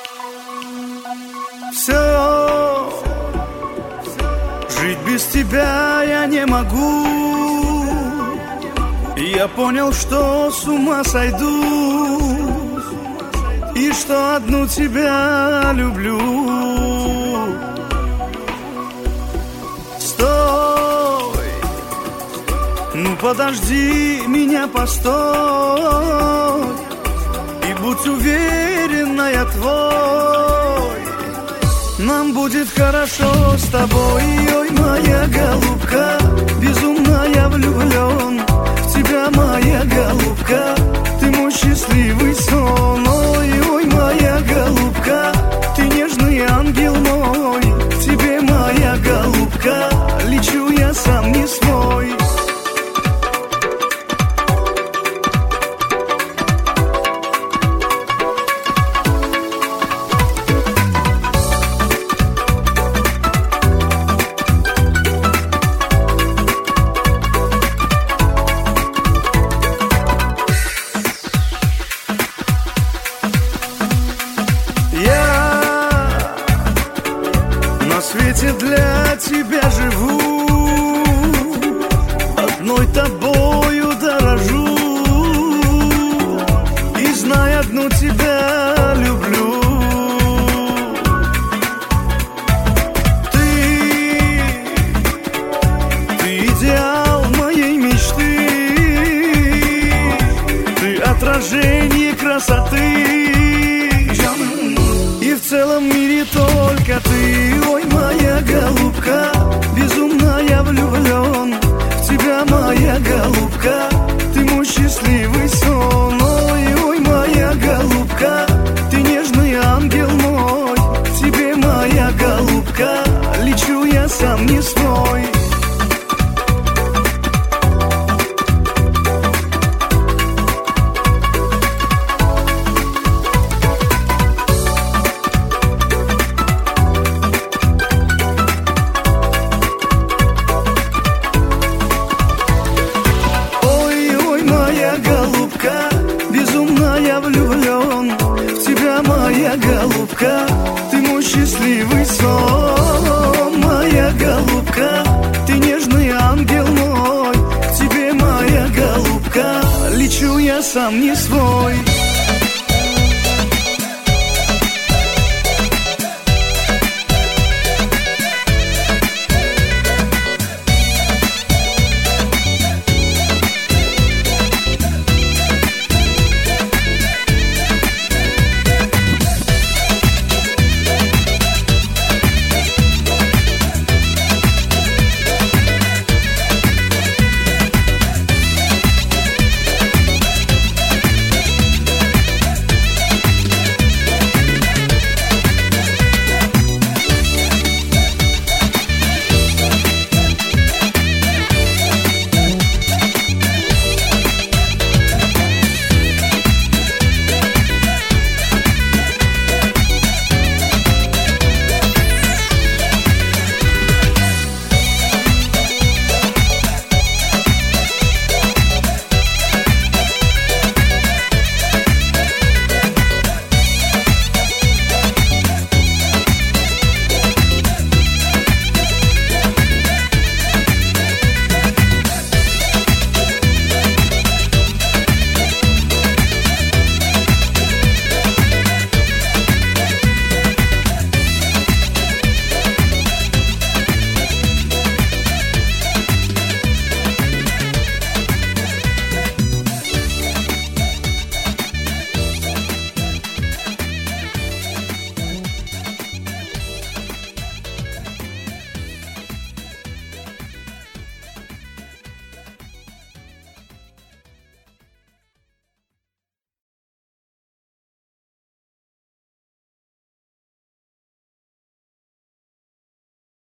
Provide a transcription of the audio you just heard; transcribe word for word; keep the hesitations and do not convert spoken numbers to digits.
Все, жить без тебя я не могу. И я понял, что с ума сойду, и что одну тебя люблю. Стой, ну подожди меня, постой, и будь уверена, я твой. Нам будет хорошо с тобой, ой, моя голубка. Безумно я влюблен в тебя, моя голубка. Ты мой счастливый сон, ой, ой, моя голубка. Ты нежный ангел мой, к тебе, моя голубка, лечу я сам не свой. На свете для тебя живу, одной тобою дорожу, и знай, одну тебя люблю. Ты, ты идеал моей мечты, ты отражение красоты. И в целом мире только ты, ой, моя голубка. Безумно я влюблен в тебя, моя голубка. Ты мой счастливый сон, ой, ой, моя голубка. Ты нежный ангел мой, к тебе, моя голубка, лечу я сам не свой. Безумно я влюблен в тебя, моя голубка. Ты мой счастливый сон, моя голубка. Ты нежный ангел мой, к тебе, моя голубка, лечу я сам не свой.